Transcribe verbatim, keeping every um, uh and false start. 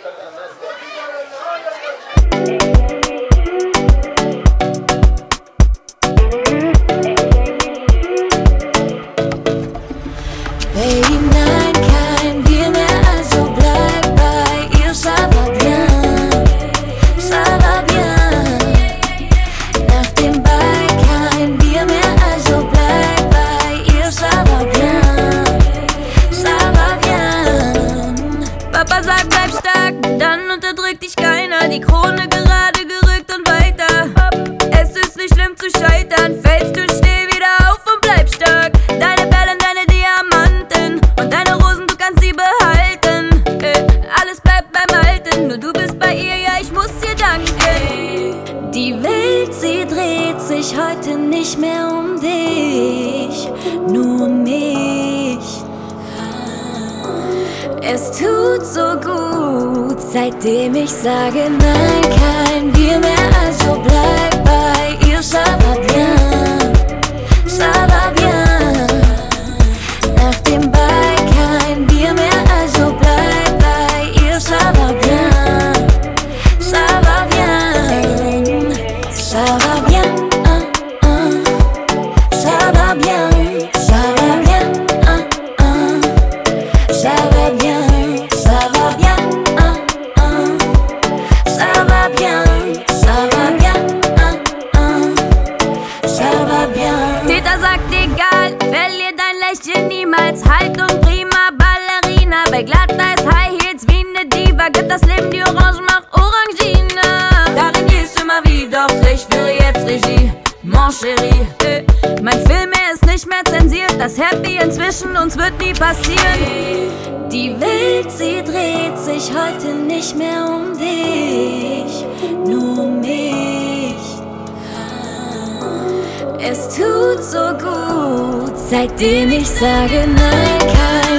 Baby, nein, kein Bier mehr, also bleib bei ihr, ça va bien, ça va bien. Nach dem Ball kein Bier mehr, also bleib bei ihr, ça va bien, ça va bien. Papa sagt, bleib stark, dann unterdrückt dich keiner, die Krone gerade gerückt und weiter. Es ist nicht schlimm zu scheitern, fällst du, steh wieder auf und bleib stark. Deine Perlen, deine Diamanten und deine Rosen, du kannst sie behalten. Äh, alles bleibt beim Alten, nur du bist bei ihr, ja, ich muss dir danken. Die Welt, sie dreht sich heute nicht mehr um dich, nur um mich. Es tut so gut, seitdem ich sage nein, kein Bier mehr, also bleib bei ihr, ça va bien, ça va bien. Nach dem Ball kein Bier mehr, also bleib bei ihr, ça va bien, ça va bien, ça va bien, uh, uh. Ça va bien, ça va bien, uh, uh. Ça va bien, ça va bien, uh, uh. Ça va bien, ça va bien, uh, uh. Ça va bien. Peter sagt egal, verlier dein Lächeln niemals. Haltung prima, Ballerina. Bei Glatteis, High Heels wie ne Diva. Gibt das Leben die Orange, mach Orangina. Darin ist immer wieder, ich führe jetzt Regie. Mon chéri, äh, mein Film, er ist nicht mehr zensiert. Das Happy inzwischen uns wird nie passieren. Die Welt, sie dreht sich heute nicht mehr um dich, nur um mich. Es tut so gut, seitdem ich sage nein, kein